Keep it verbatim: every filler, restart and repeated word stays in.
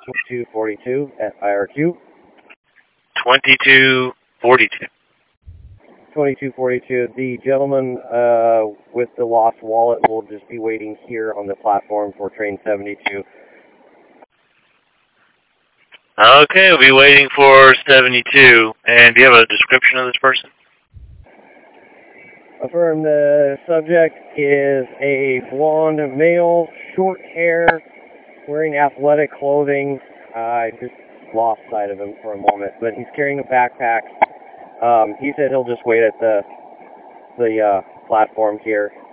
twenty-two forty-two at I R Q. twenty-two forty-two. twenty-two forty-two. The gentleman uh, with the lost wallet will just be waiting here on the platform for train seventy-two. Okay, we'll be waiting for seventy-two. And do you have a description of this person? Affirm, the subject is a blonde male, short hair, wearing athletic clothing. Uh, I just lost sight of him for a moment, but he's carrying a backpack. Um, he said he'll just wait at the the uh, platform here.